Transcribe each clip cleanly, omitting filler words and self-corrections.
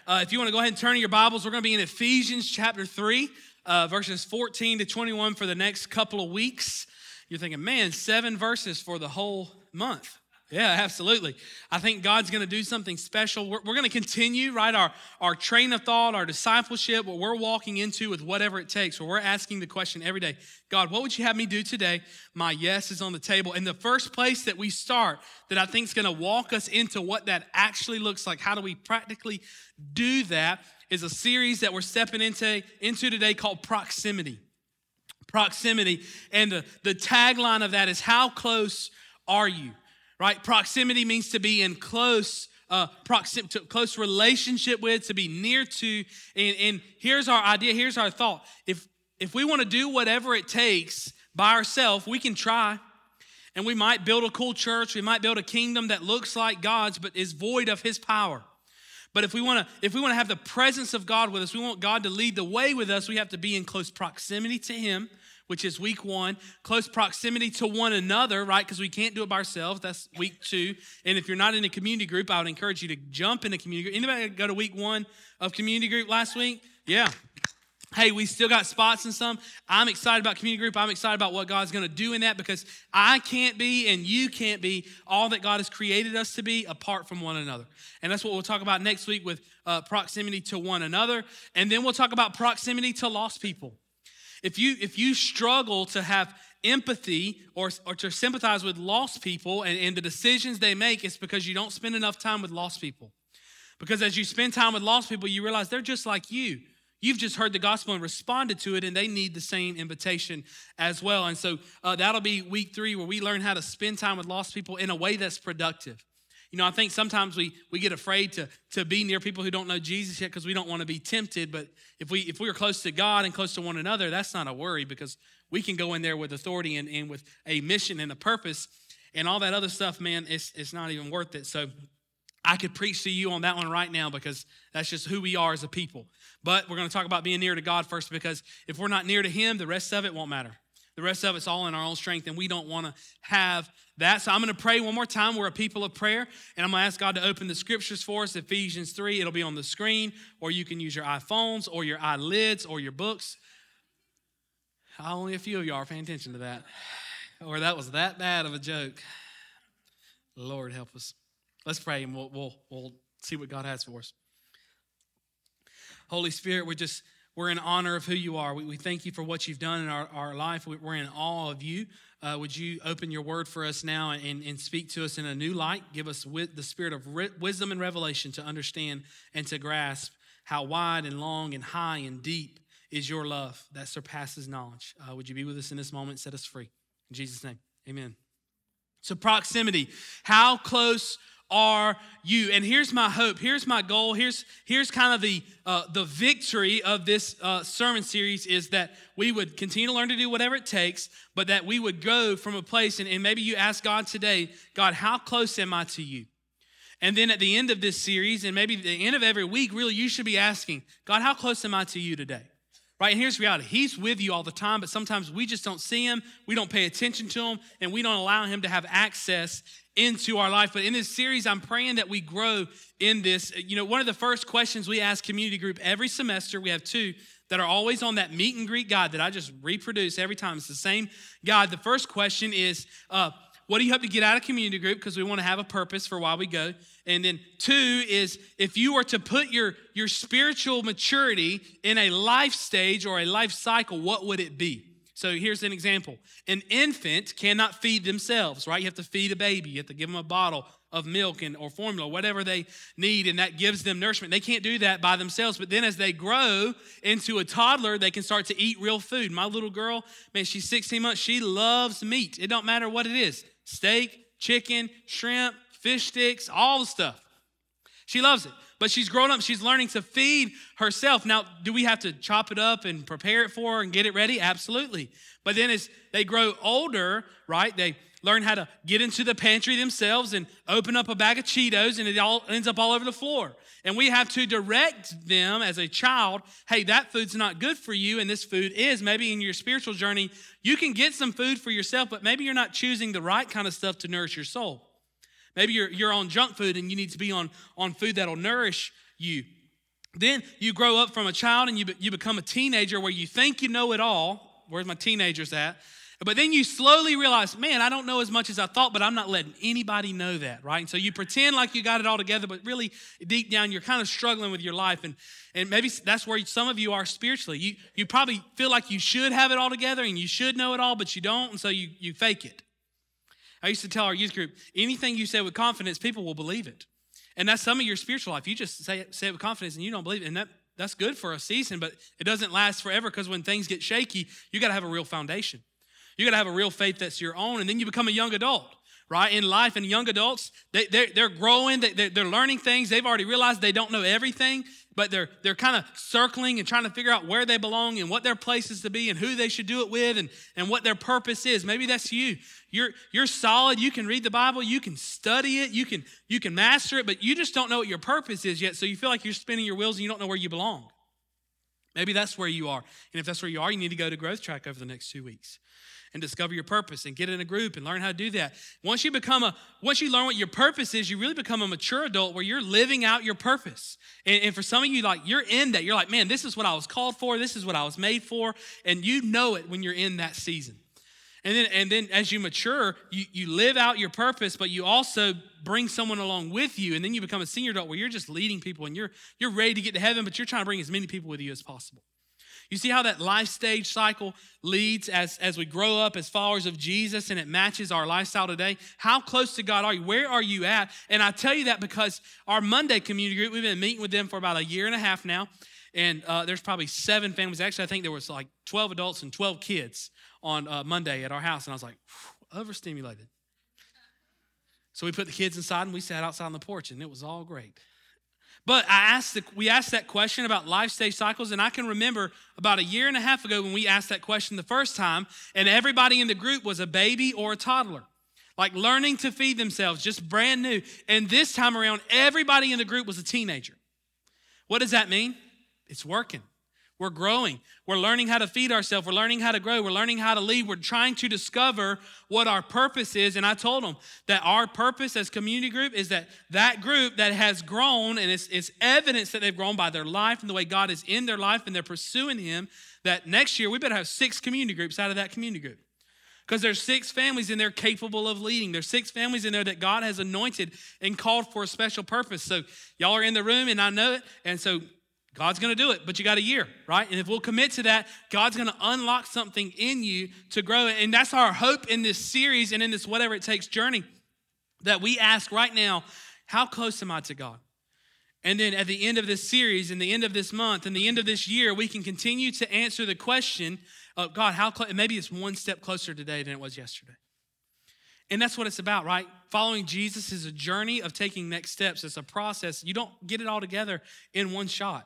If you want to go ahead and turn to your Bibles, we're going to be in Ephesians chapter 3, verses 14 to 21 for the next couple of weeks. You're thinking, man, 7 verses for the whole month. Yeah, absolutely. I think God's going to do something special. We're going to continue, right, our train of thought, our discipleship, what we're walking into with whatever it takes, where we're asking the question every day, God, what would you have me do today? My yes is on the table. And the first place that we start that I think is going to walk us into what that actually looks like, how do we practically do that, is a series that we're stepping into today called Proximity. Proximity. And the tagline of that is, how close are you? Right? Proximity means to be in close relationship with, to be near to. And here's our idea, here's our thought. If we want to do whatever it takes by ourselves, we can try. And we might build a cool church, we might build a kingdom that looks like God's but is void of his power. But if we want to have the presence of God with us, we want God to lead the way with us, we have to be in close proximity to him, which is week 1, close proximity to one another, right? Because we can't do it by ourselves. That's week 2. And if you're not in a community group, I would encourage you to jump in a community group. Anybody go to week 1 of community group last week? Yeah. Hey, we still got spots in some. I'm excited about community group. I'm excited about what God's going to do in that, because I can't be and you can't be all that God has created us to be apart from one another. And that's what we'll talk about next week with proximity to one another. And then we'll talk about proximity to lost people. If you struggle to have empathy or to sympathize with lost people and the decisions they make, it's because you don't spend enough time with lost people. Because as you spend time with lost people, you realize they're just like you. You've just heard the gospel and responded to it, and they need the same invitation as well. And so that'll be week 3, where we learn how to spend time with lost people in a way that's productive. You know, I think sometimes we get afraid to be near people who don't know Jesus yet because we don't want to be tempted. But if we are close to God and close to one another, that's not a worry, because we can go in there with authority and with a mission and a purpose, and all that other stuff, man, it's not even worth it. So I could preach to you on that one right now, because that's just who we are as a people. But we're going to talk about being near to God first, because if we're not near to him, the rest of it won't matter. The rest of it's all in our own strength, and we don't want to have that. So I'm going to pray one more time. We're a people of prayer, and I'm going to ask God to open the scriptures for us. Ephesians 3, it'll be on the screen, or you can use your iPhones or your iLids or your books. Only a few of you are paying attention to that. Or that was that bad of a joke. Lord help us. Let's pray, and we'll see what God has for us. Holy Spirit, we're in honor of who you are. We thank you for what you've done in our life. We're in awe of you. Would you open your word for us now and speak to us in a new light? Give us the spirit of wisdom and revelation to understand and to grasp how wide and long and high and deep is your love that surpasses knowledge. Would you be with us in this moment? Set us free. In Jesus' name, amen. So proximity, how close are you? And here's my hope. Here's my goal. Here's kind of the victory of this sermon series, is that we would continue to learn to do whatever it takes, but that we would go from a place, and maybe you ask God today, God, how close am I to you? And then at the end of this series, and maybe at the end of every week, really, you should be asking, God, how close am I to you today? Right, and here's the reality. He's with you all the time, but sometimes we just don't see him, we don't pay attention to him, and we don't allow him to have access into our life. But in this series, I'm praying that we grow in this. You know, one of the first questions we ask community group every semester, we have 2 that are always on that meet and greet guide that I just reproduce every time. It's the same guide. The first question is, what do you hope to get out of community group? Because we want to have a purpose for why we go. And then 2 is, if you were to put your spiritual maturity in a life stage or a life cycle, what would it be? So here's an example. An infant cannot feed themselves, right? You have to feed a baby. You have to give them a bottle of milk or formula, whatever they need, and that gives them nourishment. They can't do that by themselves, but then as they grow into a toddler, they can start to eat real food. My little girl, man, she's 16 months. She loves meat. It don't matter what it is. Steak, chicken, shrimp, fish sticks, all the stuff. She loves it. But she's grown up. She's learning to feed herself. Now, do we have to chop it up and prepare it for her and get it ready? Absolutely. But then as they grow older, right, they learn how to get into the pantry themselves and open up a bag of Cheetos, and it all ends up all over the floor. And we have to direct them as a child, hey, that food's not good for you, and this food is. Maybe in your spiritual journey, you can get some food for yourself, but maybe you're not choosing the right kind of stuff to nourish your soul. Maybe you're on junk food and you need to be on food that'll nourish you. Then you grow up from a child and you become a teenager where you think you know it all. Where's my teenagers at? But then you slowly realize, man, I don't know as much as I thought, but I'm not letting anybody know that, right? And so you pretend like you got it all together, but really deep down, you're kind of struggling with your life. And maybe that's where some of you are spiritually. You probably feel like you should have it all together and you should know it all, but you don't, and so you fake it. I used to tell our youth group, anything you say with confidence, people will believe it. And that's some of your spiritual life. You just say it with confidence and you don't believe it. And that's good for a season, but it doesn't last forever because when things get shaky, you got to have a real foundation. You got to have a real faith that's your own, and then you become a young adult, right? In life, and young adults, they're growing, they're learning things. They've already realized they don't know everything, but they're kind of circling and trying to figure out where they belong and what their place is to be and who they should do it with and what their purpose is. Maybe that's you. You're solid. You can read the Bible. You can study it. You can master it, but you just don't know what your purpose is yet, so you feel like you're spinning your wheels and you don't know where you belong. Maybe that's where you are. And if that's where you are, you need to go to Growth Track over the next 2 weeks and discover your purpose and get in a group and learn how to do that. Once you learn what your purpose is, you really become a mature adult where you're living out your purpose. And for some of you, like, you're in that. You're like, man, this is what I was called for. This is what I was made for. And you know it when you're in that season. And then as you mature, you live out your purpose, but you also bring someone along with you. And then you become a senior adult where you're just leading people and you're ready to get to heaven, but you're trying to bring as many people with you as possible. You see how that life stage cycle leads as we grow up as followers of Jesus and it matches our lifestyle today? How close to God are you? Where are you at? And I tell you that because our Monday community group, we've been meeting with them for about a year and a half now. And there's probably 7 families. Actually, I think there was like 12 adults and 12 kids on Monday at our house. And I was like, overstimulated. So we put the kids inside and we sat outside on the porch and it was all great. But we asked that question about life stage cycles, and I can remember about a year and a half ago when we asked that question the first time, and everybody in the group was a baby or a toddler, like learning to feed themselves, just brand new. And this time around, everybody in the group was a teenager. What does that mean? It's working. We're growing. We're learning how to feed ourselves. We're learning how to grow. We're learning how to lead. We're trying to discover what our purpose is. And I told them that our purpose as community group is that group that has grown, and it's evidence that they've grown by their life and the way God is in their life and they're pursuing Him, that next year we better have 6 community groups out of that community group. Because there's 6 families in there capable of leading. There's 6 families in there that God has anointed and called for a special purpose. So y'all are in the room and I know it. And so God's going to do it, but you got a year, right? And if we'll commit to that, God's going to unlock something in you to grow. And that's our hope in this series and in this whatever it takes journey, that we ask right now, how close am I to God? And then at the end of this series and the end of this month and the end of this year, we can continue to answer the question of God, how close? Maybe it's one step closer today than it was yesterday. And that's what it's about, right? Following Jesus is a journey of taking next steps. It's a process. You don't get it all together in one shot.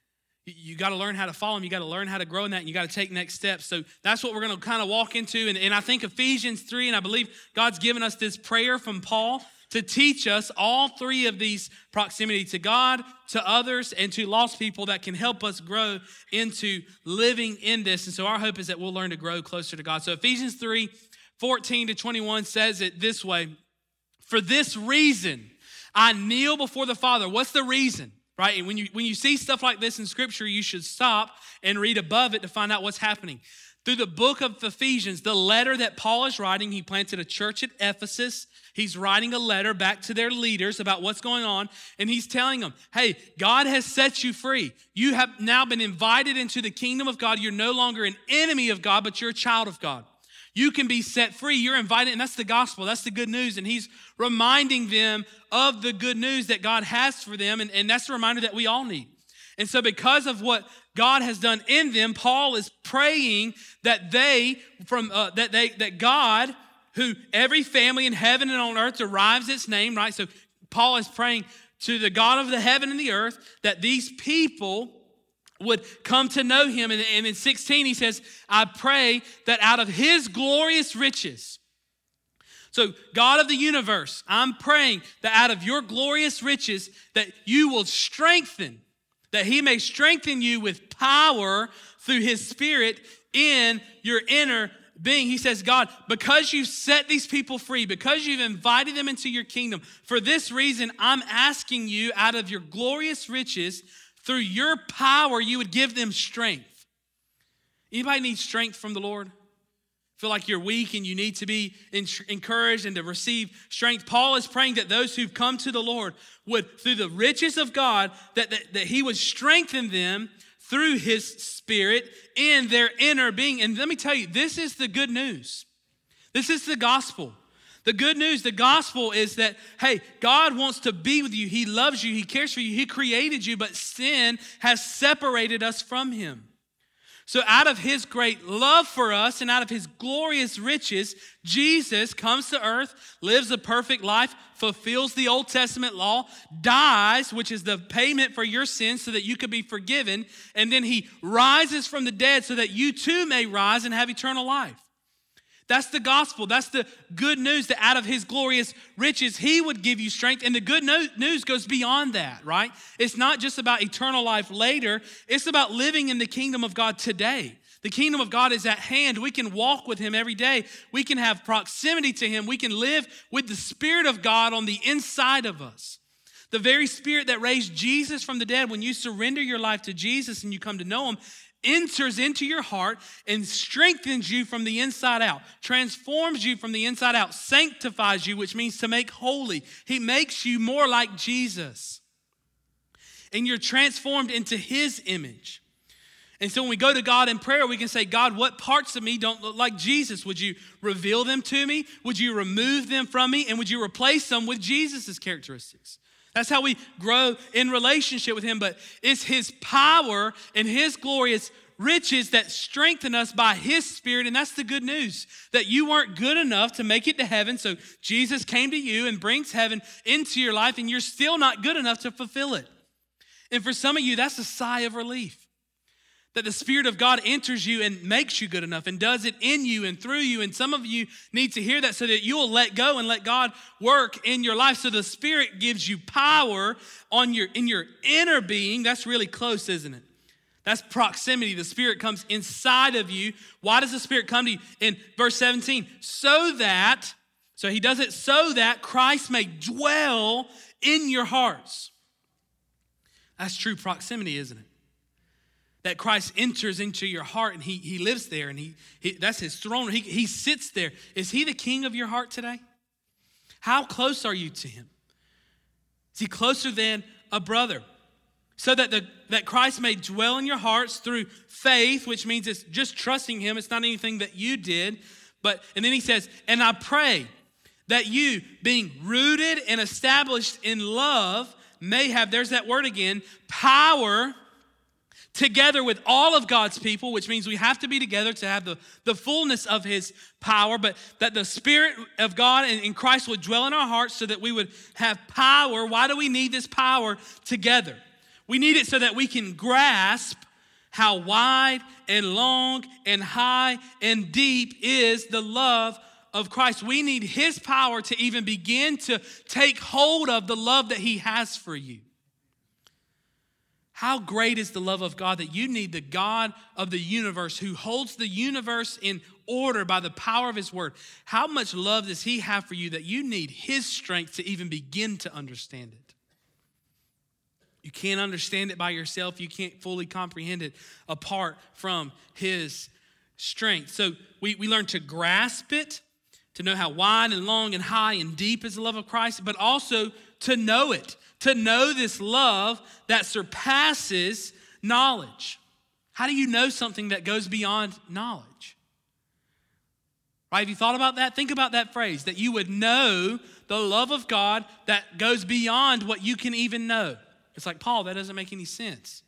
You got to learn how to follow Him. You got to learn how to grow in that, and you got to take next steps. So that's what we're going to kind of walk into. And I think Ephesians 3, and I believe God's given us this prayer from Paul to teach us all 3 of these: proximity to God, to others, and to lost people, that can help us grow into living in this. And so our hope is that we'll learn to grow closer to God. So Ephesians 3, 14 to 21 says it this way: for this reason, I kneel before the Father. What's the reason? Right? And when you see stuff like this in Scripture, you should stop and read above it to find out what's happening. Through the book of Ephesians, the letter that Paul is writing, he planted a church at Ephesus. He's writing a letter back to their leaders about what's going on. And he's telling them, hey, God has set you free. You have now been invited into the kingdom of God. You're no longer an enemy of God, but you're a child of God. You can be set free. You're invited, and that's the gospel. That's the good news. And he's reminding them of the good news that God has for them, and that's the reminder that we all need. And so because of what God has done in them, Paul is praying that that God, who every family in heaven and on earth derives its name, right? So Paul is praying to the God of the heaven and the earth that these people would come to know Him. And in 16, he says, I pray that out of His glorious riches. So God of the universe, I'm praying that out of your glorious riches, that you will strengthen, that He may strengthen you with power through His Spirit in your inner being. He says, God, because you've set these people free, because you've invited them into your kingdom, for this reason, I'm asking you out of your glorious riches, through your power, you would give them strength. Anybody need strength from the Lord? Feel like you're weak and you need to be encouraged and to receive strength. Paul is praying that those who've come to the Lord would, through the riches of God, that he would strengthen them through his Spirit in their inner being. And let me tell you, this is the good news. This is the gospel. The good news, the gospel is that, hey, God wants to be with you. He loves you. He cares for you. He created you, but sin has separated us from him. So out of his great love for us and out of his glorious riches, Jesus comes to earth, lives a perfect life, fulfills the Old Testament law, dies, which is the payment for your sins so that you could be forgiven, and then he rises from the dead so that you too may rise and have eternal life. That's the gospel. That's the good news, that out of his glorious riches, he would give you strength. And the good news goes beyond that, right? It's not just about eternal life later. It's about living in the kingdom of God today. The kingdom of God is at hand. We can walk with him every day. We can have proximity to him. We can live with the Spirit of God on the inside of us. The very Spirit that raised Jesus from the dead, when you surrender your life to Jesus and you come to know him, enters into your heart and strengthens you from the inside out, transforms you from the inside out, sanctifies you, which means to make holy. He makes you more like Jesus. And you're transformed into his image. And so when we go to God in prayer, we can say, God, what parts of me don't look like Jesus? Would you reveal them to me? Would you remove them from me? And would you replace them with Jesus' characteristics? That's how we grow in relationship with him. But it's his power and his glorious riches that strengthen us by his Spirit. And that's the good news, that you weren't good enough to make it to heaven. So Jesus came to you and brings heaven into your life, and you're still not good enough to fulfill it. And for some of you, that's a sigh of relief, that the Spirit of God enters you and makes you good enough and does it in you and through you. And some of you need to hear that so that you will let go and let God work in your life. So the Spirit gives you power in your inner being. That's really close, isn't it? That's proximity. The Spirit comes inside of you. Why does the Spirit come to you? In verse 17, so he does it so that Christ may dwell in your hearts. That's true proximity, isn't it? That Christ enters into your heart and he lives there, and he that's his throne. He sits there. Is he the king of your heart today? How close are you to him? Is he closer than a brother? So that Christ may dwell in your hearts through faith, which means it's just trusting him. It's not anything that you did. And then he says, and I pray that you, being rooted and established in love, may have, there's that word again, power together with all of God's people, which means we have to be together to have the fullness of his power, but that the Spirit of God and Christ would dwell in our hearts so that we would have power. Why do we need this power together? We need it so that we can grasp how wide and long and high and deep is the love of Christ. We need his power to even begin to take hold of the love that he has for you. How great is the love of God that you need the God of the universe, who holds the universe in order by the power of his word. How much love does he have for you that you need his strength to even begin to understand it? You can't understand it by yourself. You can't fully comprehend it apart from his strength. So we learn to grasp it, to know how wide and long and high and deep is the love of Christ, but also to know it, to know this love that surpasses knowledge. How do you know something that goes beyond knowledge? Right? Have you thought about that? Think about that phrase, that you would know the love of God that goes beyond what you can even know. It's like, Paul, that doesn't make any sense.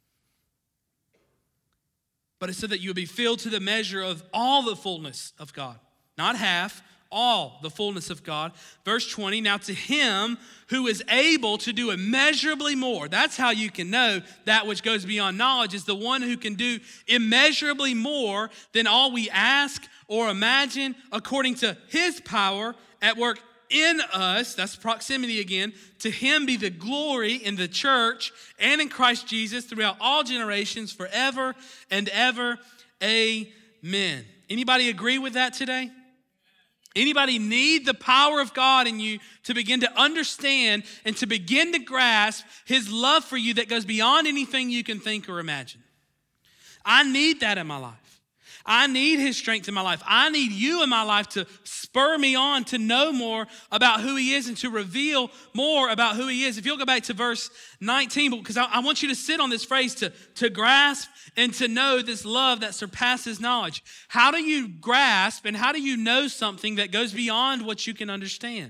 But it's so that you would be filled to the measure of all the fullness of God. Not half, all the fullness of God. Verse 20, now to him who is able to do immeasurably more. That's how you can know that which goes beyond knowledge, is the one who can do immeasurably more than all we ask or imagine, according to his power at work in us. That's proximity again. To him be the glory in the church and in Christ Jesus throughout all generations, forever and ever. Amen. Anybody agree with that today? Anybody need the power of God in you to begin to understand and to begin to grasp his love for you that goes beyond anything you can think or imagine? I need that in my life. I need his strength in my life. I need you in my life to spur me on to know more about who he is and to reveal more about who he is. If you'll go back to verse 19, because I want you to sit on this phrase to grasp and to know this love that surpasses knowledge. How do you grasp and how do you know something that goes beyond what you can understand?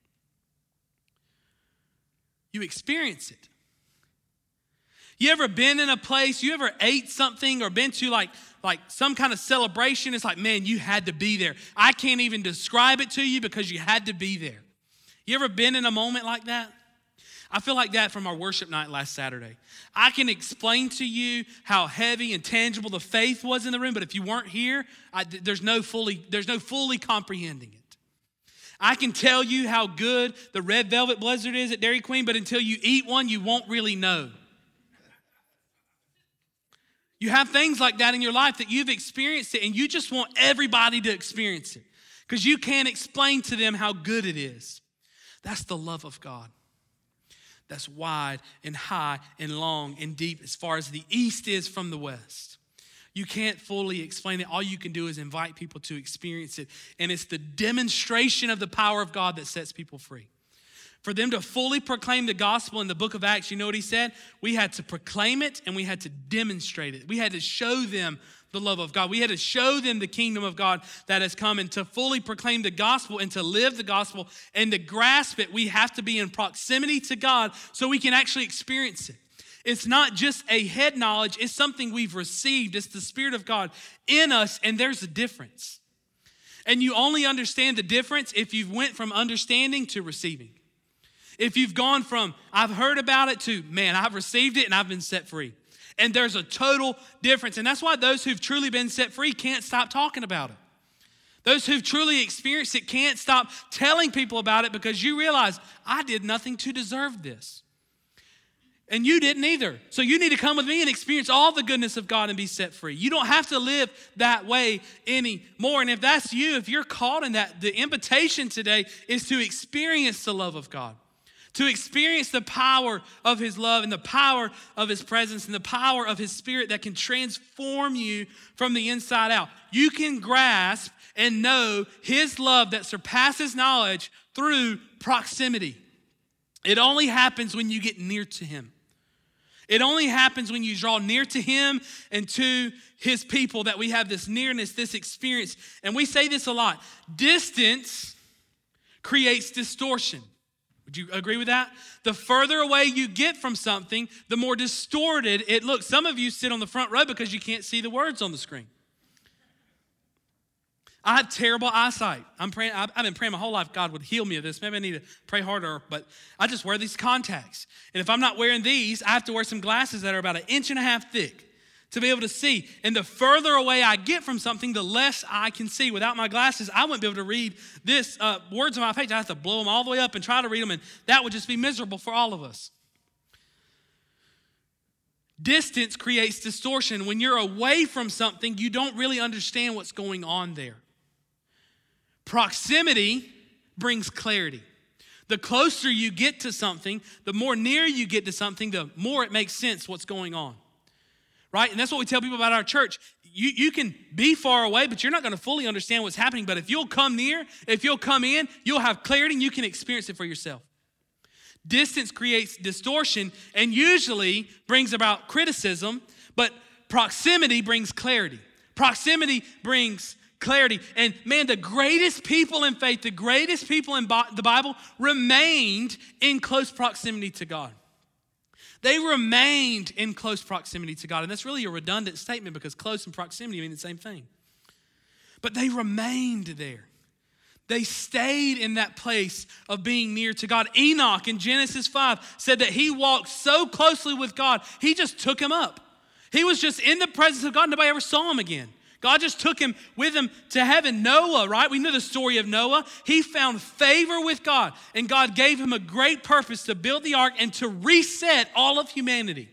You experience it. You ever been in a place, you ever ate something or been to like some kind of celebration? It's like, man, you had to be there. I can't even describe it to you because you had to be there. You ever been in a moment like that? I feel like that from our worship night last Saturday. I can explain to you how heavy and tangible the faith was in the room, but if you weren't here, there's no fully comprehending it. I can tell you how good the red velvet blizzard is at Dairy Queen, but until you eat one, you won't really know. You have things like that in your life that you've experienced it and you just want everybody to experience it because you can't explain to them how good it is. That's the love of God. That's wide and high and long and deep as far as the east is from the west. You can't fully explain it. All you can do is invite people to experience it. And it's the demonstration of the power of God that sets people free. For them to fully proclaim the gospel in the book of Acts, you know what he said? We had to proclaim it and we had to demonstrate it. We had to show them the love of God. We had to show them the kingdom of God that has come. And to fully proclaim the gospel and to live the gospel and to grasp it, we have to be in proximity to God so we can actually experience it. It's not just a head knowledge, it's something we've received. It's the Spirit of God in us, and there's a difference. And you only understand the difference if you've went from understanding to receiving. If you've gone from, I've heard about it, to, man, I've received it and I've been set free. And there's a total difference. And that's why those who've truly been set free can't stop talking about it. Those who've truly experienced it can't stop telling people about it because you realize, I did nothing to deserve this. And you didn't either. So you need to come with me and experience all the goodness of God and be set free. You don't have to live that way anymore. And if that's you, if you're called in that, the invitation today is to experience the love of God. To experience the power of his love and the power of his presence and the power of his Spirit that can transform you from the inside out. You can grasp and know his love that surpasses knowledge through proximity. It only happens when you get near to him. It only happens when you draw near to him and to his people that we have this nearness, this experience. And we say this a lot. Distance creates distortion. Would you agree with that? The further away you get from something, the more distorted it looks. Some of you sit on the front row because you can't see the words on the screen. I have terrible eyesight. I've been praying my whole life God would heal me of this. Maybe I need to pray harder, but I just wear these contacts. And if I'm not wearing these, I have to wear some glasses that are about 1.5 inches thick to be able to see. And the further away I get from something, the less I can see. Without my glasses, I wouldn't be able to read this words on my page. I have to blow them all the way up and try to read them, and that would just be miserable for all of us. Distance creates distortion. When you're away from something, you don't really understand what's going on there. Proximity brings clarity. The closer you get to something, the more near you get to something, the more it makes sense what's going on. Right? And that's what we tell people about our church. You can be far away, but you're not going to fully understand what's happening. But if you'll come near, if you'll come in, you'll have clarity and you can experience it for yourself. Distance creates distortion and usually brings about criticism, but proximity brings clarity. Proximity brings clarity. And man, the greatest people in faith, the greatest people in the Bible remained in close proximity to God. They remained in close proximity to God. And that's really a redundant statement because close and proximity mean the same thing. But they remained there. They stayed in that place of being near to God. Enoch in Genesis 5 said that he walked so closely with God, he just took him up. He was just in the presence of God. Nobody ever saw him again. God just took him with him to heaven. Noah, right? We know the story of Noah. He found favor with God, and God gave him a great purpose to build the ark and to reset all of humanity.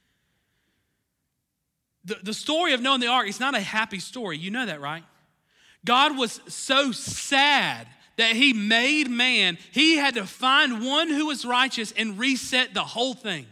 The story of Noah and the ark is not a happy story. You know that, right? God was so sad that he made man, he had to find one who was righteous and reset the whole thing.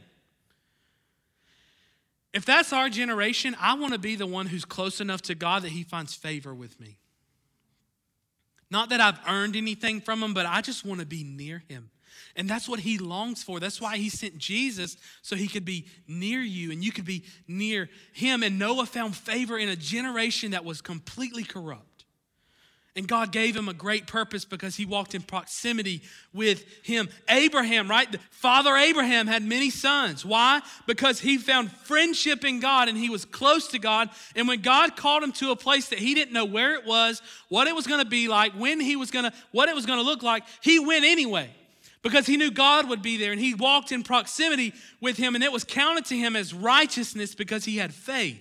If that's our generation, I want to be the one who's close enough to God that he finds favor with me. Not that I've earned anything from him, but I just want to be near him. And that's what he longs for. That's why he sent Jesus, so he could be near you and you could be near him. And Noah found favor in a generation that was completely corrupt. And God gave him a great purpose because he walked in proximity with him. Abraham, right? Father Abraham had many sons. Why? Because he found friendship in God and he was close to God. And when God called him to a place that he didn't know where it was, what it was going to be like, what it was going to look like, he went anyway because he knew God would be there. And he walked in proximity with him, and it was counted to him as righteousness because he had faith.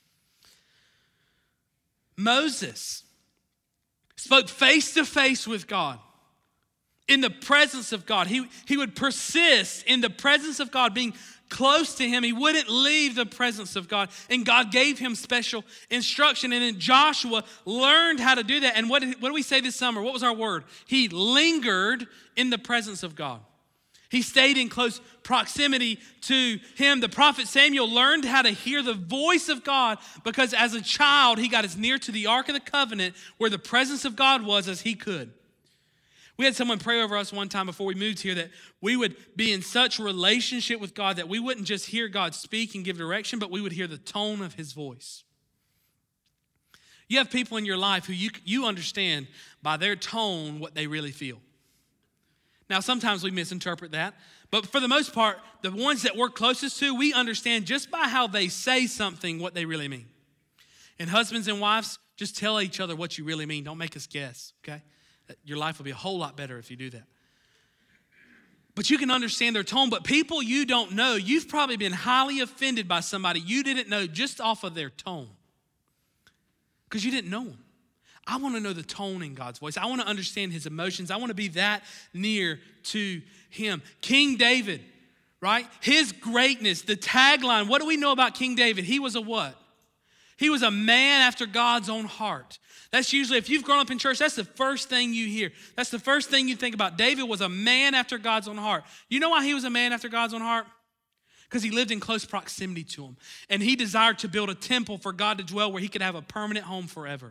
Moses spoke face to face with God, in the presence of God. He would persist in the presence of God, being close to him. He wouldn't leave the presence of God. And God gave him special instruction. And then Joshua learned how to do that. And what did we say this summer? What was our word? He lingered in the presence of God. He stayed in close proximity to him. The prophet Samuel learned how to hear the voice of God because as a child, he got as near to the Ark of the Covenant where the presence of God was as he could. We had someone pray over us one time before we moved here that we would be in such relationship with God that we wouldn't just hear God speak and give direction, but we would hear the tone of his voice. You have people in your life who you understand by their tone what they really feel. Now, sometimes we misinterpret that, but for the most part, the ones that we're closest to, we understand just by how they say something what they really mean. And husbands and wives, just tell each other what you really mean. Don't make us guess, okay? Your life will be a whole lot better if you do that. But you can understand their tone, but people you don't know, you've probably been highly offended by somebody you didn't know just off of their tone because you didn't know them. I want to know the tone in God's voice. I want to understand his emotions. I want to be that near to him. King David, right? His greatness, the tagline, what do we know about King David? He was a what? He was a man after God's own heart. That's usually, if you've grown up in church, that's the first thing you hear. That's the first thing you think about. David was a man after God's own heart. You know why he was a man after God's own heart? Because he lived in close proximity to him. And he desired to build a temple for God to dwell where he could have a permanent home forever.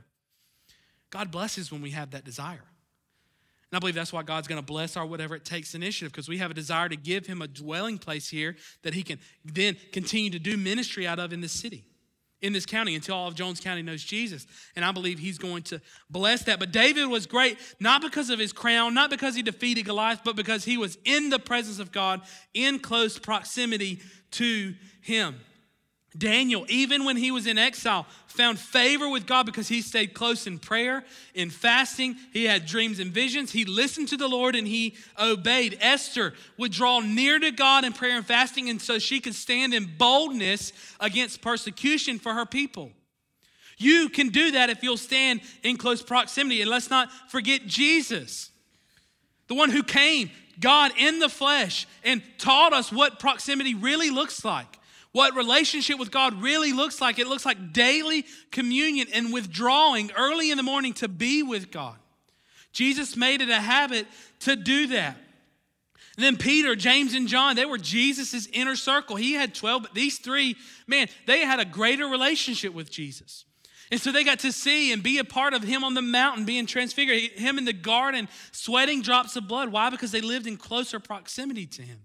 God blesses when we have that desire. And I believe that's why God's going to bless our whatever it takes initiative, because we have a desire to give him a dwelling place here that he can then continue to do ministry out of in this city, in this county, until all of Jones County knows Jesus. And I believe he's going to bless that. But David was great, not because of his crown, not because he defeated Goliath, but because he was in the presence of God, in close proximity to him. Daniel, even when he was in exile, found favor with God because he stayed close in prayer, in fasting. He had dreams and visions. He listened to the Lord and he obeyed. Esther would draw near to God in prayer and fasting, and so she could stand in boldness against persecution for her people. You can do that if you'll stand in close proximity. And let's not forget Jesus, the one who came, God in the flesh, and taught us what proximity really looks like. What relationship with God really looks like. It looks like daily communion and withdrawing early in the morning to be with God. Jesus made it a habit to do that. And then Peter, James, and John, they were Jesus' inner circle. He had 12, but these three, man, they had a greater relationship with Jesus. And so they got to see and be a part of him on the mountain being transfigured, him in the garden sweating drops of blood. Why? Because they lived in closer proximity to him.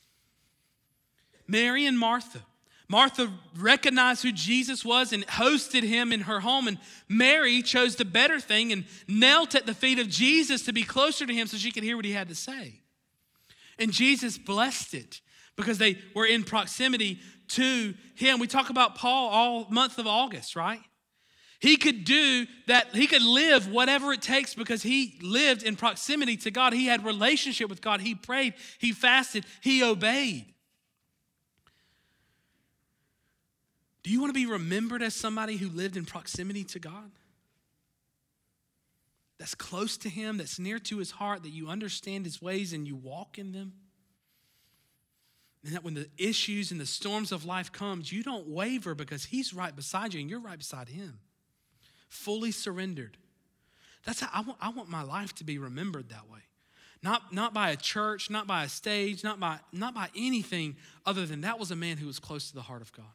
Mary and Martha. Martha recognized who Jesus was and hosted him in her home. And Mary chose the better thing and knelt at the feet of Jesus to be closer to him so she could hear what he had to say. And Jesus blessed it because they were in proximity to him. We talk about Paul all month of August, right? He could do that. He could live whatever it takes because he lived in proximity to God. He had relationship with God. He prayed, he fasted, he obeyed. Do you want to be remembered as somebody who lived in proximity to God? That's close to him, that's near to his heart, that you understand his ways and you walk in them? And that when the issues and the storms of life comes, you don't waver because he's right beside you and you're right beside him. Fully surrendered. That's how I want my life to be remembered that way. Not by a church, not by a stage, not by anything other than that was a man who was close to the heart of God,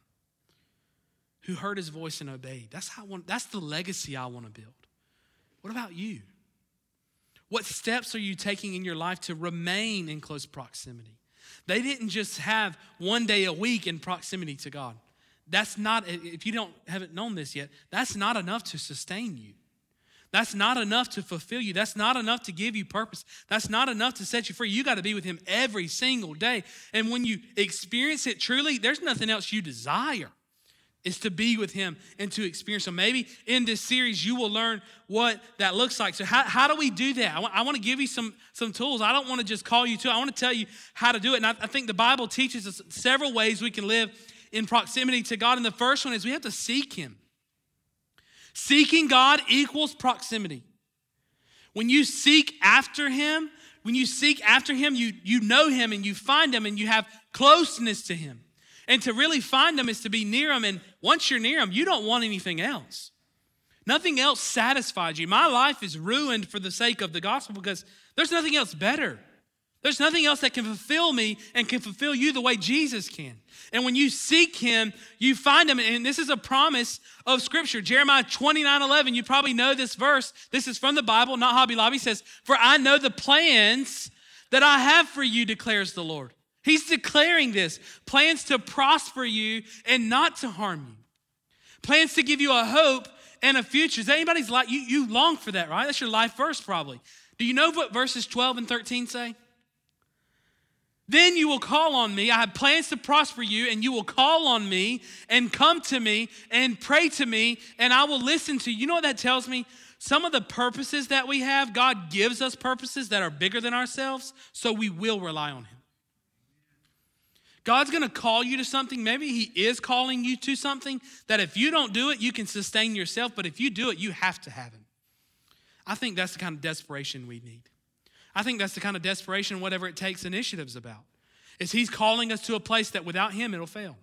who heard his voice and obeyed. That's the legacy I want to build. What about you? What steps are you taking in your life to remain in close proximity? They didn't just have one day a week in proximity to God. That's not, if you haven't known this yet, that's not enough to sustain you. That's not enough to fulfill you. That's not enough to give you purpose. That's not enough to set you free. You got to be with him every single day. And when you experience it truly, there's nothing else you desire. Is to be with him and to experience. So maybe in this series, you will learn what that looks like. So how do we do that? I want to give you some tools. I don't want to just call you to it. I want to tell you how to do it. And I think the Bible teaches us several ways we can live in proximity to God. And the first one is we have to seek him. Seeking God equals proximity. When you seek after him, you know him and you find him and you have closeness to him. And to really find him is to be near him. And once you're near him, you don't want anything else. Nothing else satisfies you. My life is ruined for the sake of the gospel because there's nothing else better. There's nothing else that can fulfill me and can fulfill you the way Jesus can. And when you seek him, you find him. And this is a promise of Scripture. Jeremiah 29:11, you probably know this verse. This is from the Bible, not Hobby Lobby. It says, "For I know the plans that I have for you, declares the Lord." He's declaring this. Plans to prosper you and not to harm you. Plans to give you a hope and a future. Is that anybody's life? You long for that, right? That's your life verse probably. Do you know what verses 12 and 13 say? Then you will call on me. I have plans to prosper you, and you will call on me and come to me and pray to me, and I will listen to you. You know what that tells me? Some of the purposes that we have, God gives us purposes that are bigger than ourselves, so we will rely on him. God's going to call you to something. Maybe he is calling you to something that if you don't do it, you can sustain yourself. But if you do it, you have to have him. I think that's the kind of desperation we need. I think that's the kind of desperation, whatever it takes, initiative's about. Is he's calling us to a place that without him, it'll fail.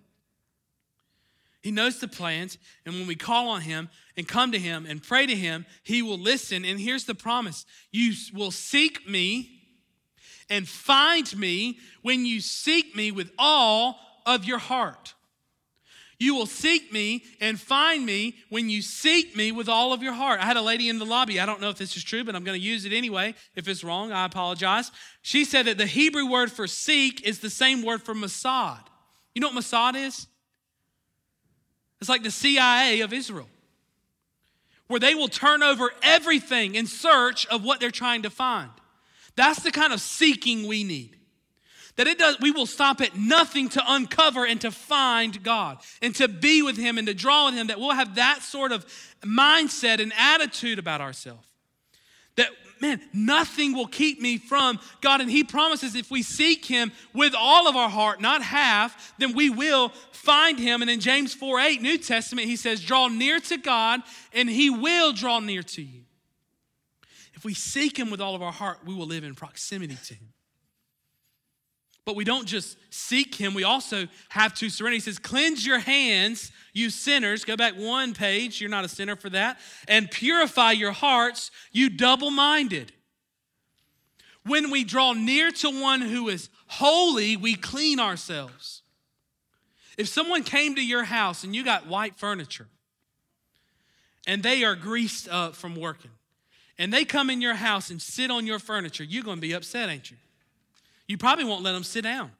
He knows the plans. And when we call on him and come to him and pray to him, he will listen. And here's the promise. You will seek me and find me when you seek me with all of your heart. You will seek me and find me when you seek me with all of your heart. I had a lady in the lobby. I don't know if this is true, but I'm going to use it anyway. If it's wrong, I apologize. She said that the Hebrew word for seek is the same word for Mossad. You know what Mossad is? It's like the CIA of Israel, where they will turn over everything in search of what they're trying to find. That's the kind of seeking we need. We will stop at nothing to uncover and to find God and to be with him and to draw with him, that we'll have that sort of mindset and attitude about ourselves. That, man, nothing will keep me from God. And he promises if we seek him with all of our heart, not half, then we will find him. And in James 4:8, New Testament, he says, draw near to God and he will draw near to you. If we seek him with all of our heart, we will live in proximity to him. But we don't just seek him, we also have to surrender. He says, cleanse your hands, you sinners. Go back one page, you're not a sinner for that. And purify your hearts, you double-minded. When we draw near to one who is holy, we clean ourselves. If someone came to your house and you got white furniture, and they are greased up from working, and they come in your house and sit on your furniture, you're going to be upset, ain't you? You probably won't let them sit down.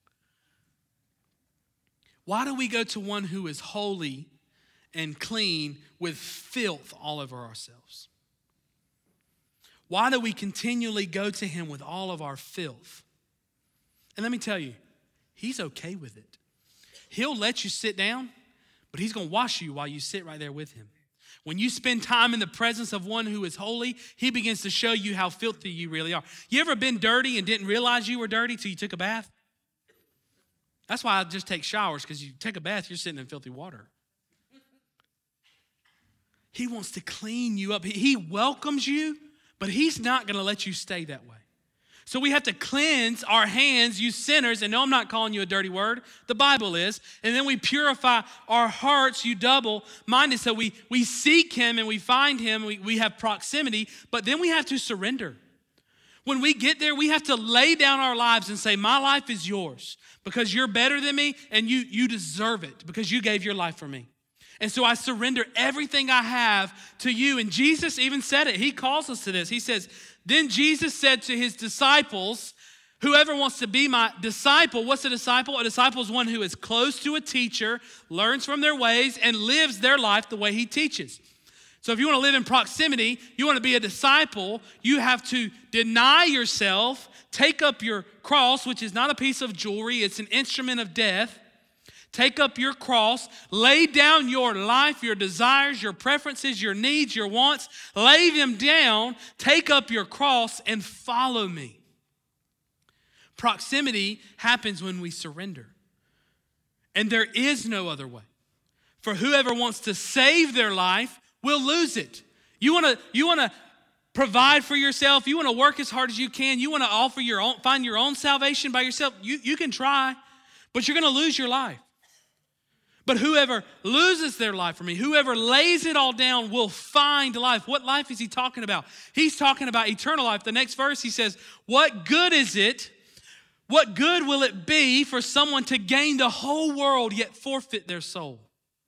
Why do we go to one who is holy and clean with filth all over ourselves? Why do we continually go to him with all of our filth? And let me tell you, he's okay with it. He'll let you sit down, but he's going to wash you while you sit right there with him. When you spend time in the presence of one who is holy, he begins to show you how filthy you really are. You ever been dirty and didn't realize you were dirty till you took a bath? That's why I just take showers, because you take a bath, you're sitting in filthy water. He wants to clean you up. He welcomes you, but he's not going to let you stay that way. So we have to cleanse our hands, you sinners. And no, I'm not calling you a dirty word. The Bible is. And then we purify our hearts, you double-minded. So we seek him and we find him. We have proximity. But then we have to surrender. When we get there, we have to lay down our lives and say, my life is yours because you're better than me and you deserve it because you gave your life for me. And so I surrender everything I have to you. And Jesus even said it. He calls us to this. He says, then Jesus said to his disciples, whoever wants to be my disciple, what's a disciple? A disciple is one who is close to a teacher, learns from their ways, and lives their life the way he teaches. So if you want to live in proximity, you want to be a disciple, you have to deny yourself, take up your cross, which is not a piece of jewelry, it's an instrument of death. Take up your cross, lay down your life, your desires, your preferences, your needs, your wants, lay them down, take up your cross and follow me. Proximity happens when we surrender. And there is no other way. For whoever wants to save their life will lose it. You want to provide for yourself, you want to work as hard as you can, you want to offer find your own salvation by yourself, you can try, but you're going to lose your life. But whoever loses their life for me, whoever lays it all down will find life. What life is he talking about? He's talking about eternal life. The next verse he says, what good is it? What good will it be for someone to gain the whole world yet forfeit their soul?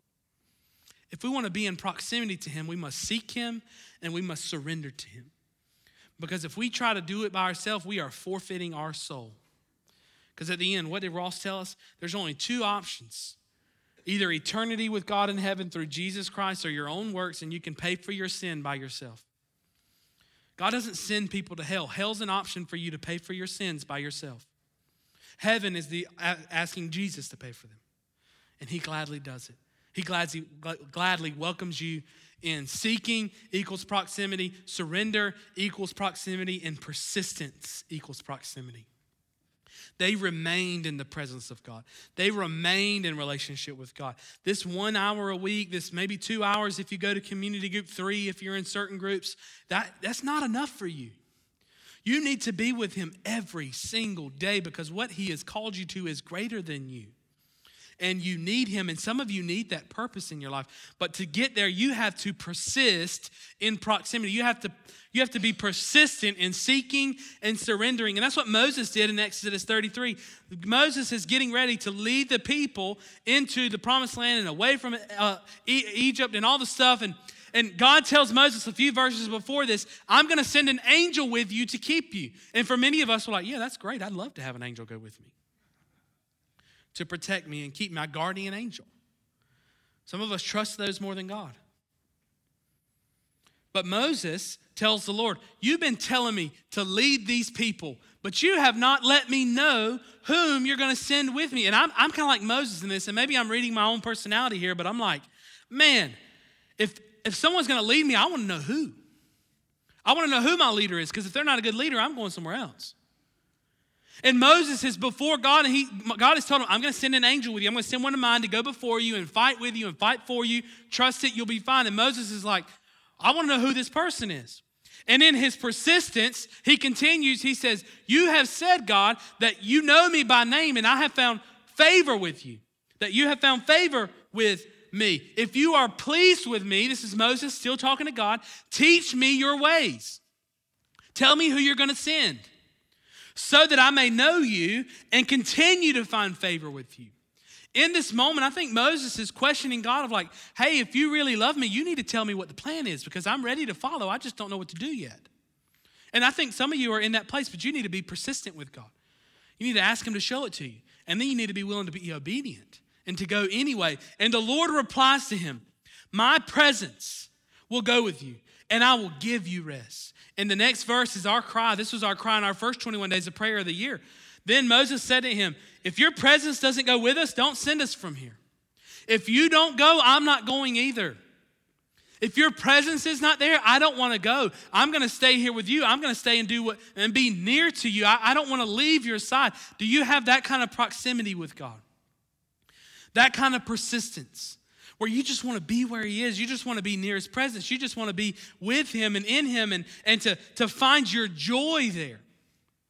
If we want to be in proximity to him, we must seek him and we must surrender to him. Because if we try to do it by ourselves, we are forfeiting our soul. Because at the end, what did Ross tell us? There's only two options. Either eternity with God in heaven through Jesus Christ or your own works, and you can pay for your sin by yourself. God doesn't send people to hell. Hell's an option for you to pay for your sins by yourself. Heaven is asking Jesus to pay for them. And he gladly does it. He gladly welcomes you in. Seeking equals proximity. Surrender equals proximity. And persistence equals proximity. They remained in the presence of God. They remained in relationship with God. This 1 hour a week, this maybe 2 hours if you go to community group 3, if you're in certain groups, that's not enough for you. You need to be with him every single day because what he has called you to is greater than you. And you need him, and some of you need that purpose in your life. But to get there, you have to persist in proximity. You have to be persistent in seeking and surrendering. And that's what Moses did in Exodus 33. Moses is getting ready to lead the people into the promised land and away from Egypt and all the stuff. And God tells Moses a few verses before this, I'm going to send an angel with you to keep you. And for many of us, we're like, yeah, that's great. I'd love to have an angel go with me to protect me and keep my guardian angel. Some of us trust those more than God. But Moses tells the Lord, you've been telling me to lead these people, but you have not let me know whom you're going to send with me. And I'm kind of like Moses in this, and maybe I'm reading my own personality here, but I'm like, man, if someone's going to lead me, I want to know who. I want to know who my leader is, because if they're not a good leader, I'm going somewhere else. And Moses is before God, and God has told him, I'm going to send an angel with you. I'm going to send one of mine to go before you and fight with you and fight for you. Trust it, you'll be fine. And Moses is like, I want to know who this person is. And in his persistence, he continues, he says, you have said, God, that you know me by name, and I have found favor with you, that you have found favor with me. If you are pleased with me, this is Moses still talking to God, teach me your ways. Tell me who you're going to send, so that I may know you and continue to find favor with you. In this moment, I think Moses is questioning God of like, hey, if you really love me, you need to tell me what the plan is because I'm ready to follow. I just don't know what to do yet. And I think some of you are in that place, but you need to be persistent with God. You need to ask him to show it to you. And then you need to be willing to be obedient and to go anyway. And the Lord replies to him, my presence will go with you and I will give you rest. And the next verse is our cry. This was our cry in our first 21 days of prayer of the year. Then Moses said to him, if your presence doesn't go with us, don't send us from here. If you don't go, I'm not going either. If your presence is not there, I don't want to go. I'm going to stay here with you. I'm going to stay and be near to you. I don't want to leave your side. Do you have that kind of proximity with God? That kind of persistence where you just want to be where he is. You just want to be near his presence. You just want to be with him and in him and to find your joy there.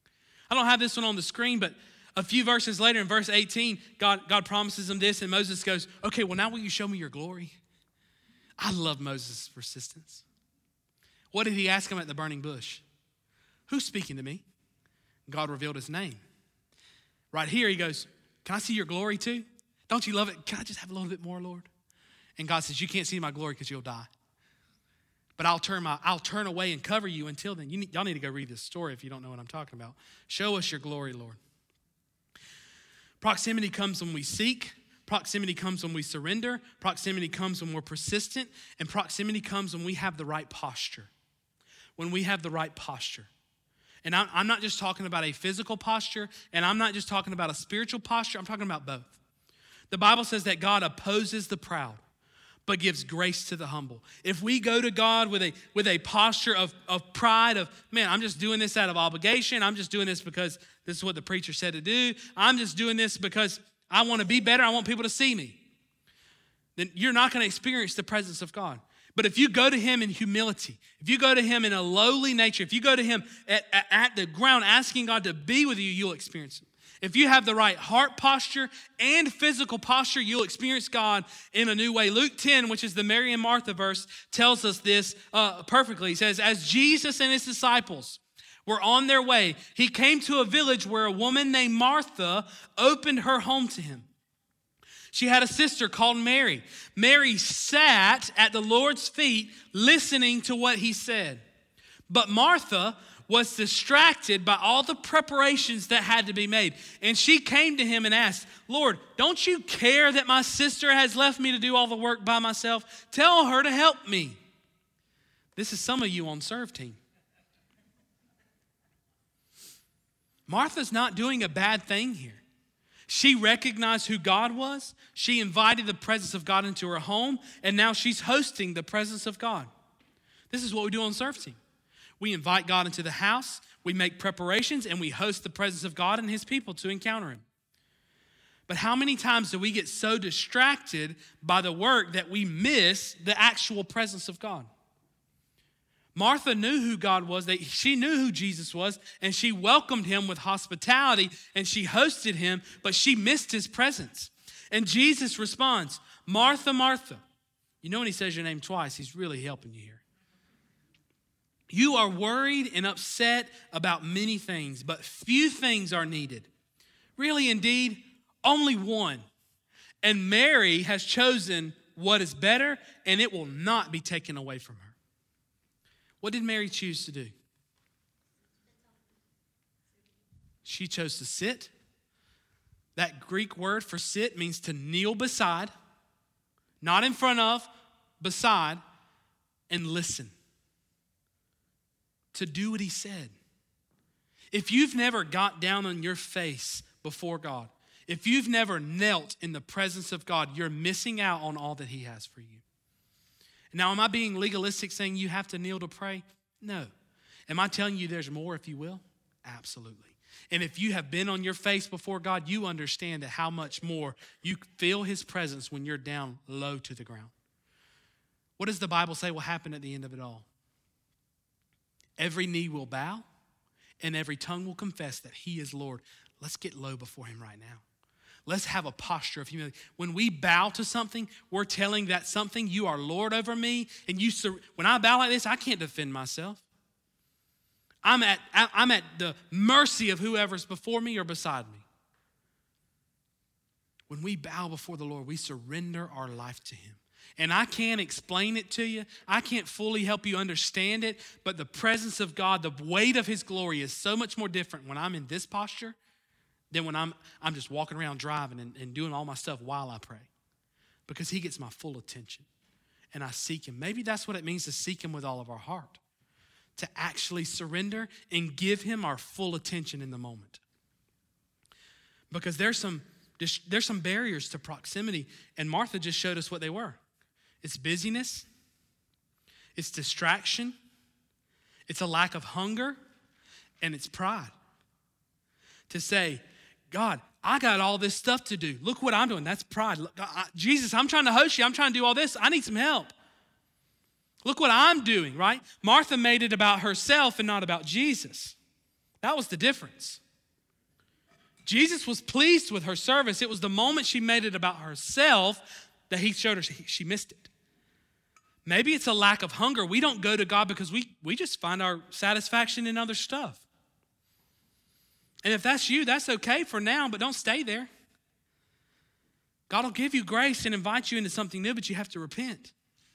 I don't have this one on the screen, but a few verses later in verse 18, God promises him this, and Moses goes, okay, well, now will you show me your glory? I love Moses' persistence. What did he ask him at the burning bush? Who's speaking to me? God revealed his name. Right here, he goes, can I see your glory too? Don't you love it? Can I just have a little bit more, Lord? And God says, you can't see my glory because you'll die. But I'll turn away and cover you until then. Y'all need to go read this story if you don't know what I'm talking about. Show us your glory, Lord. Proximity comes when we seek. Proximity comes when we surrender. Proximity comes when we're persistent. And proximity comes when we have the right posture. When we have the right posture. And I'm not just talking about a physical posture, and I'm not just talking about a spiritual posture. I'm talking about both. The Bible says that God opposes the proud, but gives grace to the humble. If we go to God with a posture of pride, of, man, I'm just doing this out of obligation. I'm just doing this because this is what the preacher said to do. I'm just doing this because I want to be better. I want people to see me. Then you're not going to experience the presence of God. But if you go to him in humility, if you go to him in a lowly nature, if you go to him at the ground asking God to be with you, you'll experience it. If you have the right heart posture and physical posture, you'll experience God in a new way. Luke 10, which is the Mary and Martha verse, tells us this perfectly. He says, as Jesus and his disciples were on their way, he came to a village where a woman named Martha opened her home to him. She had a sister called Mary. Mary sat at the Lord's feet listening to what he said. But Martha was distracted by all the preparations that had to be made. And she came to him and asked, Lord, don't you care that my sister has left me to do all the work by myself? Tell her to help me. This is some of you on Serve Team. Martha's not doing a bad thing here. She recognized who God was. She invited the presence of God into her home, and now she's hosting the presence of God. This is what we do on Serve Team. We invite God into the house, we make preparations, and we host the presence of God and his people to encounter him. But how many times do we get so distracted by the work that we miss the actual presence of God? Martha knew who God was. She knew who Jesus was, and she welcomed him with hospitality, and she hosted him, but she missed his presence. And Jesus responds, Martha, Martha. You know when he says your name twice, he's really helping you here. You are worried and upset about many things, but few things are needed. Really, indeed, only one. And Mary has chosen what is better, and it will not be taken away from her. What did Mary choose to do? She chose to sit. That Greek word for sit means to kneel beside, not in front of, beside, and listen. To do what he said. If you've never got down on your face before God, if you've never knelt in the presence of God, you're missing out on all that he has for you. Now, am I being legalistic saying you have to kneel to pray? No. Am I telling you there's more if you will? Absolutely. And if you have been on your face before God, you understand that how much more you feel his presence when you're down low to the ground. What does the Bible say will happen at the end of it all? Every knee will bow and every tongue will confess that he is Lord. Let's get low before him right now. Let's have a posture of humility. When we bow to something, we're telling that something, you are Lord over me. And when I bow like this, I can't defend myself. I'm at the mercy of whoever's before me or beside me. When we bow before the Lord, we surrender our life to him. And I can't explain it to you. I can't fully help you understand it. But the presence of God, the weight of his glory is so much more different when I'm in this posture than when I'm just walking around driving and doing all my stuff while I pray. Because he gets my full attention. And I seek him. Maybe that's what it means to seek him with all of our heart. To actually surrender and give him our full attention in the moment. Because there's some barriers to proximity. And Martha just showed us what they were. It's busyness. It's distraction. It's a lack of hunger. And it's pride. To say, God, I got all this stuff to do. Look what I'm doing. That's pride. Jesus, I'm trying to host you. I'm trying to do all this. I need some help. Look what I'm doing, right? Martha made it about herself and not about Jesus. That was the difference. Jesus was pleased with her service. It was the moment she made it about herself that he showed her she missed it. Maybe it's a lack of hunger. We don't go to God because we just find our satisfaction in other stuff. And if that's you, that's okay for now, but don't stay there. God will give you grace and invite you into something new, but you have to repent.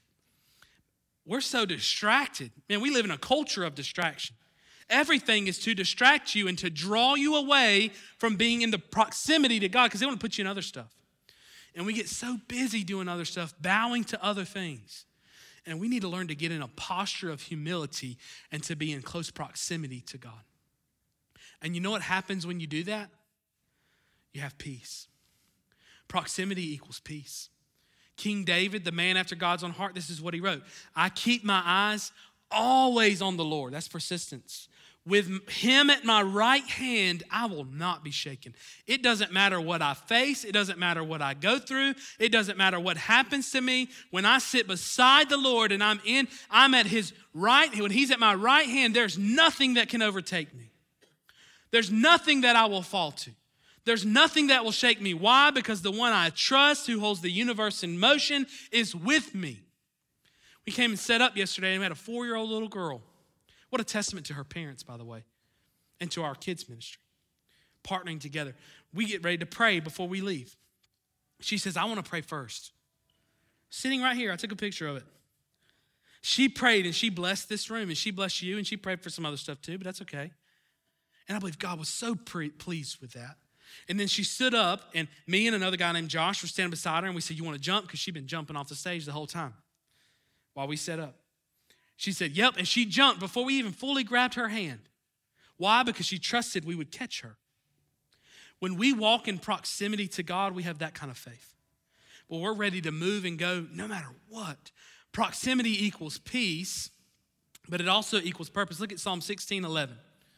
We're so distracted. Man, we live in a culture of distraction. Everything is to distract you and to draw you away from being in the proximity to God because they want to put you in other stuff. And we get so busy doing other stuff, bowing to other things. And we need to learn to get in a posture of humility and to be in close proximity to God. And you know what happens when you do that? You have peace. Proximity equals peace. King David, the man after God's own heart, this is what he wrote. I keep my eyes always on the Lord. That's persistence. With him at my right hand, I will not be shaken. It doesn't matter what I face. It doesn't matter what I go through. It doesn't matter what happens to me. When I sit beside the Lord and I'm at his right, when he's at my right hand, there's nothing that can overtake me. There's nothing that I will fall to. There's nothing that will shake me. Why? Because the one I trust, who holds the universe in motion, is with me. We came and set up yesterday and we had a 4-year-old little girl. What a testament to her parents, by the way, and to our kids' ministry. Partnering together. We get ready to pray before we leave. She says, I want to pray first. Sitting right here, I took a picture of it. She prayed and she blessed this room and she blessed you and she prayed for some other stuff too, but that's okay. And I believe God was so pleased with that. And then she stood up and me and another guy named Josh were standing beside her and we said, you want to jump? Because she'd been jumping off the stage the whole time while we set up. She said, yep, and she jumped before we even fully grabbed her hand. Why? Because she trusted we would catch her. When we walk in proximity to God, we have that kind of faith. But we're ready to move and go no matter what. Proximity equals peace, but it also equals purpose. Look at Psalm 16:11.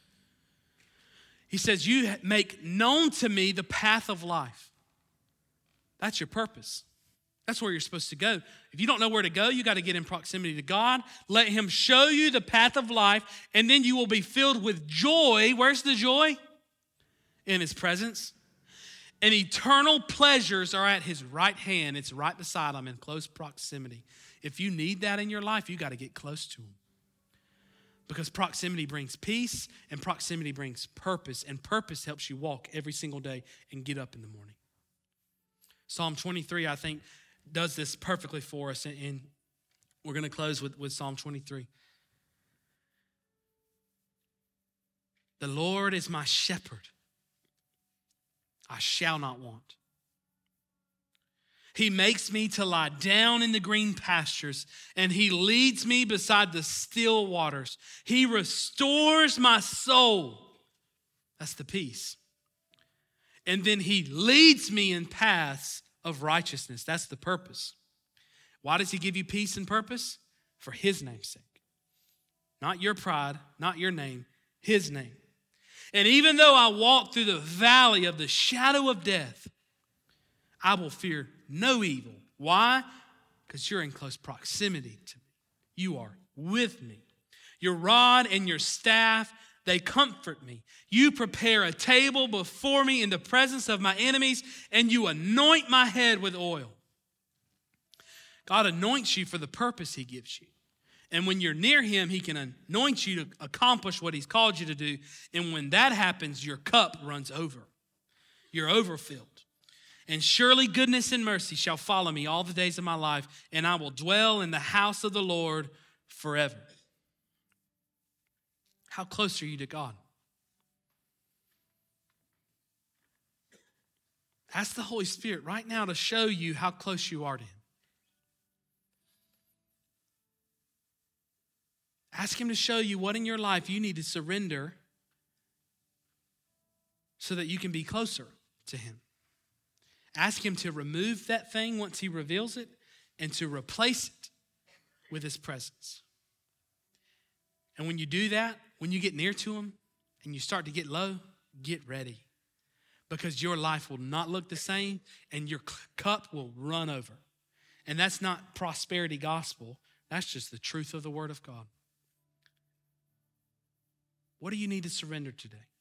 He says, you make known to me the path of life. That's your purpose. That's where you're supposed to go. If you don't know where to go, you got to get in proximity to God. Let him show you the path of life, and then you will be filled with joy. Where's the joy? In his presence. And eternal pleasures are at his right hand. It's right beside him in close proximity. If you need that in your life, you got to get close to him. Because proximity brings peace, and proximity brings purpose, and purpose helps you walk every single day and get up in the morning. Psalm 23, I think, does this perfectly for us, and we're going to close with Psalm 23. The Lord is my shepherd. I shall not want. He makes me to lie down in the green pastures, and he leads me beside the still waters. He restores my soul. That's the peace. And then he leads me in paths of righteousness. That's the purpose. Why does he give you peace and purpose? For his name's sake. Not your pride, not your name, his name. And even though I walk through the valley of the shadow of death, I will fear no evil. Why? Because you're in close proximity to me. You are with me. Your rod and your staff, they comfort me. You prepare a table before me in the presence of my enemies, and you anoint my head with oil. God anoints you for the purpose he gives you. And when you're near him, he can anoint you to accomplish what he's called you to do. And when that happens, your cup runs over. You're overfilled. And surely goodness and mercy shall follow me all the days of my life, and I will dwell in the house of the Lord forever. How close are you to God? Ask the Holy Spirit right now to show you how close you are to him. Ask him to show you what in your life you need to surrender so that you can be closer to him. Ask him to remove that thing once he reveals it and to replace it with his presence. And when you do that, when you get near to him and you start to get low, get ready. Because your life will not look the same and your cup will run over. And that's not prosperity gospel. That's just the truth of the word of God. What do you need to surrender today?